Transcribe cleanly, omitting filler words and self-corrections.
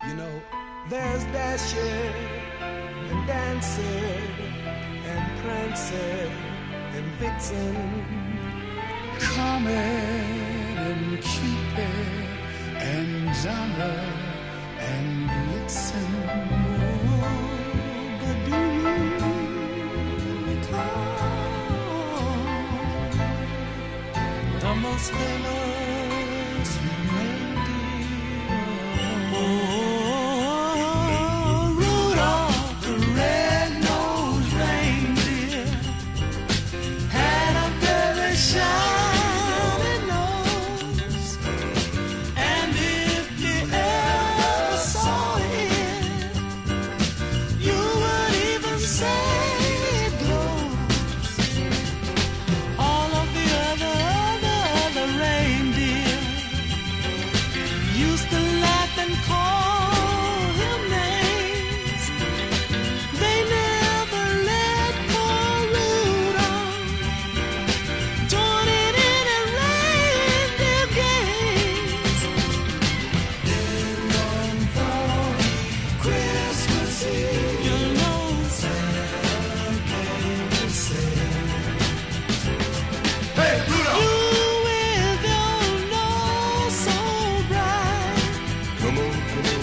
You know, there's Dasher and Dancer and Prancer and Vixen, Comet and Cupid and Donner and Blitzen. But do you recall the most famous reindeer? Oh, Rudolph the red-nosed reindeer had a very shiny nose, and if you ever saw it, you would even say it glows. All of the other reindeer used to laugh and call him names. They never let poor Rudolph join in any reindeer games. Then one foggy Christmas Eve, you know Santa came to say, Hey, Rudolph! you with your nose so bright, Come on, come on.